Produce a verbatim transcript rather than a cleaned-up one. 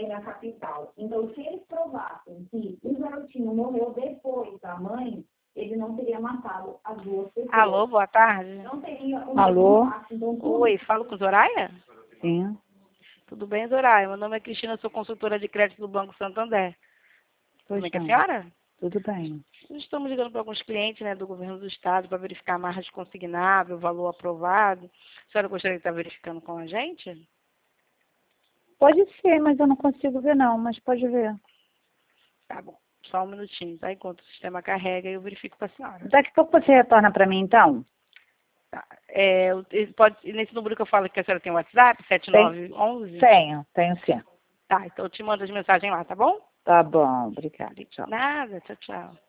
aqui na capital. Então, se eles provassem que o garotinho morreu depois da mãe, ele não teria matado as duas pessoas. Alô, boa tarde. Não teria um Alô? impacto. Então, tudo- Oi, falo com Zoraia? Sim. Tudo bem, Zoraia? Meu nome é Cristina, sou consultora de crédito do Banco Santander. Tudo Pois bem com a não. senhora? Tudo bem. Nós estamos ligando para alguns clientes, né, do governo do estado para verificar a margem consignável, o valor aprovado. A senhora gostaria de estar verificando com a gente? Pode ser, mas eu não consigo ver não, mas pode ver. Tá bom. Só um minutinho, tá? Enquanto o sistema carrega, eu verifico para a senhora. Daqui a pouco você retorna para mim, então? Tá. É, o- ele pode, nesse número que eu falo que a senhora tem o WhatsApp, sete nove um um? Tenho, tenho sim. Tá, então eu te mando as mensagens lá, tá bom? Tá bom, obrigada. Tchau. Nada, tchau, tchau.